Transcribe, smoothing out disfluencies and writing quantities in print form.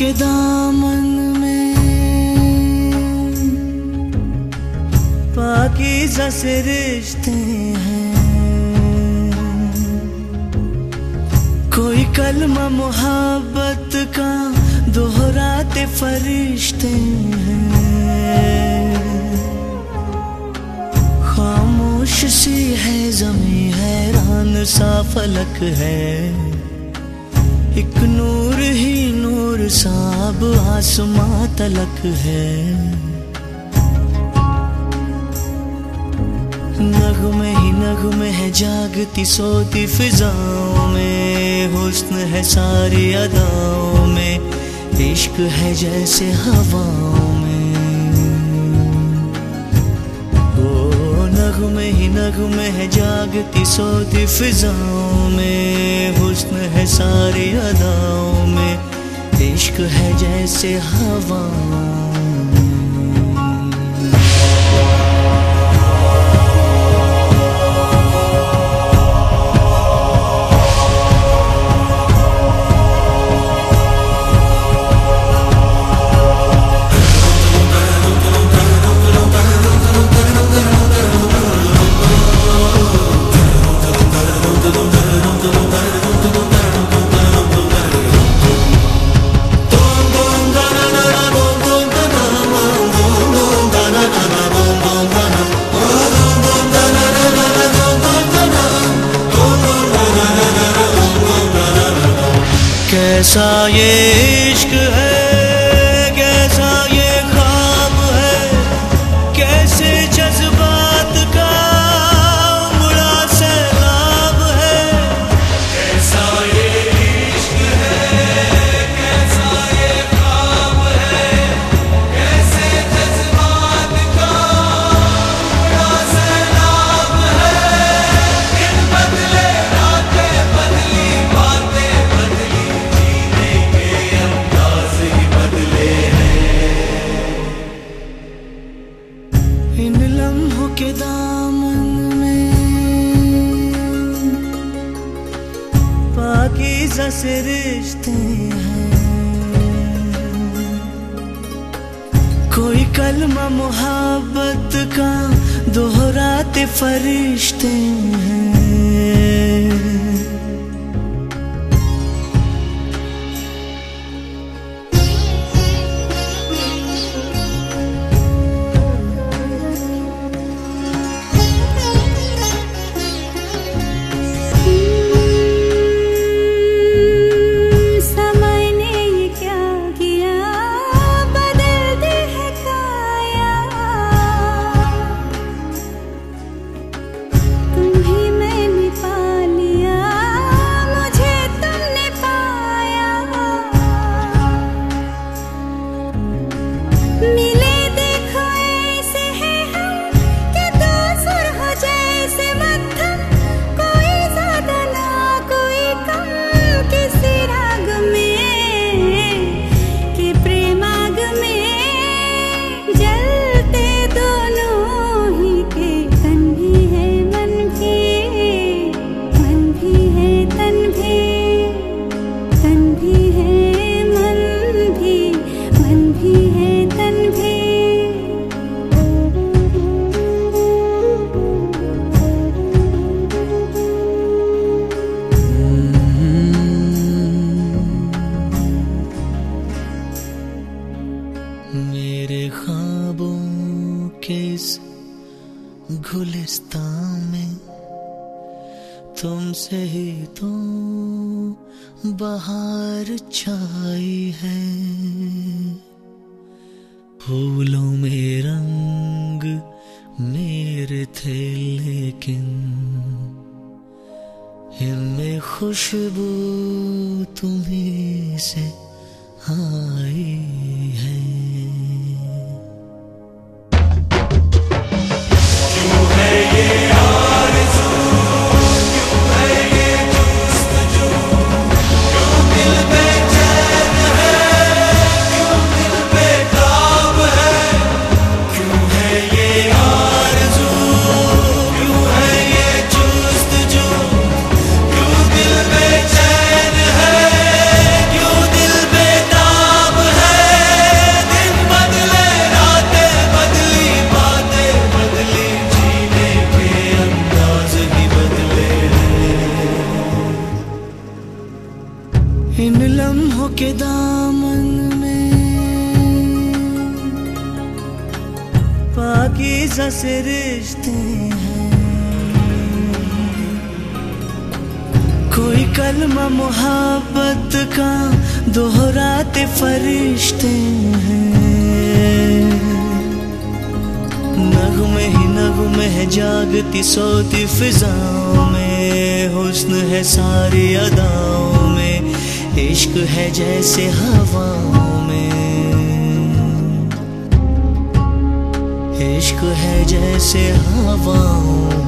के दामन में पाकीज़ा से रिश्ते हैं, कोई कलमा मोहब्बत का दोहराते फरिश्ते हैं। खामोश सी है ज़मीं, हैरान सा फलक है, एक नूर ही नूर सा अब आसमां तलक है। नगमे ही नगमे है जागती सोती फिजाओं में, हुस्न है सारी अदाओं में, इश्क है जैसे हवाओं में। ओ नगमे ही नगमे है जागती सोती फिजाओं में, हुस्न है सारी अदाओं में, इश्क है जैसे हवाओं में। कैसा ये इश्क है, कैसा ये ख्वाब है, कैसे जज्बात का उमड़ा सैलाब है। कैसा ये इश्क है, कैसा ये ख्वाब है, कैसे जज्बात का उमड़ा सैलाब है। इन बदले रातें बदली, बातें बदली, इन लम्हों के दामन में पाकीज़ा से रिश्ते हैं, कोई कलमा मोहब्बत का दोहराते फरिश्ते हैं। मेरे ख्वाबों के इस गुलिस्तान में तुमसे ही तो बहार छाई है। फूलों में रंग मेरे थे लेकिन इनमें खुशबू तुम्हीं से आई है। क्यों है ये जुस्तजू, क्यों दिल बेचैन पाकीज़ा से रिश्ते हैं। कोई कलमा मोहब्बत का दोहराते फरिश्ते हैं। नगमे ही नगमे है जागती सोती फिजाओं में, हुस्न है सारी अदाओं में, इश्क है जैसे हवाओं में, इश्क है जैसे हवाओं